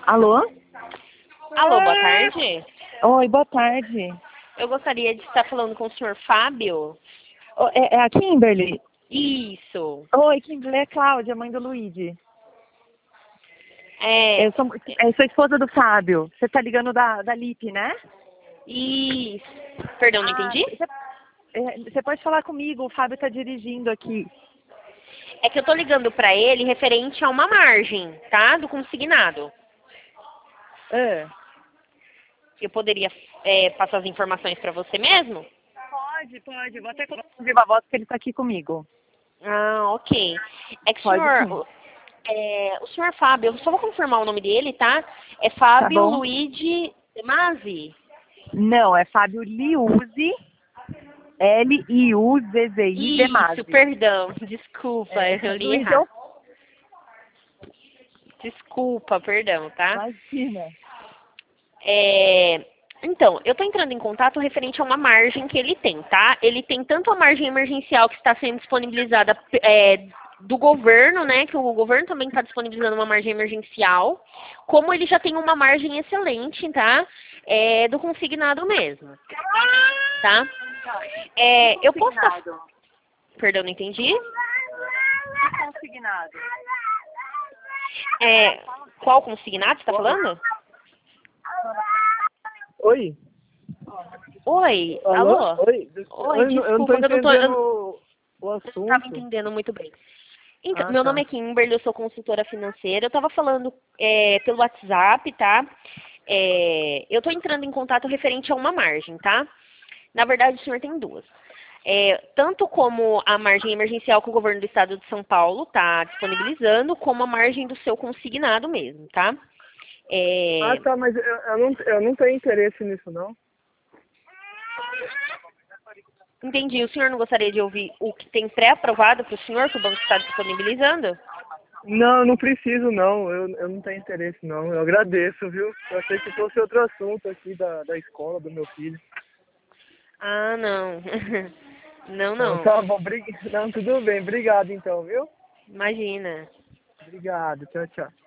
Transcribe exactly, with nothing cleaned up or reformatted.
Alô? Alô, boa tarde. Oi, boa tarde. Eu gostaria de estar falando com o senhor Fábio. Ô, É, é a Kimberly? Isso. Oi, Kimberly, é a Cláudia, mãe do Luigi. É, Eu sou, eu sou esposa do Fábio. Você tá ligando da, da Lip, né? isso. Perdão, não Ah, entendi? você é, você pode falar comigo, o Fábio tá dirigindo aqui. É que eu tô ligando pra ele referente a uma margem, tá? Do consignado. É. Eu poderia é, passar as informações pra você mesmo? Pode, pode. Vou até colocar no viva voz que ele tá aqui comigo. Ah, ok. É que o Pode senhor, sim. o- é, o senhor Fábio, eu só vou confirmar o nome dele, tá? É Tá Fábio bom? Luigi De Masi. Não, é Fábio Liuzzi, L I U Z Z I Isso, Demasi. perdão. Desculpa, É, eu li Luigi é errado. o... Desculpa, perdão, tá? Imagina. É, então, eu estou entrando em contato referente a uma margem que ele tem, tá? Ele tem tanto a margem emergencial que está sendo disponibilizada é, do governo, né? Que o governo também está disponibilizando uma margem emergencial, como ele já tem uma margem excelente, tá? É, do consignado mesmo, tá? É, eu posso estar... Consignado. Perdão, não entendi. Consignado. É, qual consignado você está falando? Oi? Oi, Alô? alô? Oi? Des- Oi, Eu, não- eu não tô desculpa, que eu não tô... Eu entendendo o não estava assunto. entendendo muito bem. Então, Ah, meu nome tá. é Kimberly, eu sou consultora financeira. Eu estava falando é, pelo WhatsApp, tá? É, eu estou entrando em contato referente a uma margem, tá? Na verdade, o senhor tem duas. É, tanto como a margem emergencial que o governo do estado de São Paulo está disponibilizando, como a margem do seu consignado mesmo, tá? Ah, É, tá, mas eu, eu, não, eu não tenho interesse nisso, não. entendi. O senhor não gostaria de ouvir o que tem pré-aprovado para o senhor, que o banco está disponibilizando? Não, não preciso, não. Eu, eu não tenho interesse, não. Eu agradeço, viu? Eu achei que fosse outro assunto aqui da, da escola do meu filho. Ah, não. Não, Não, não. tá bom. Bri... Não, tudo bem. Obrigado, então, viu? Imagina. Obrigado. Tchau, tchau.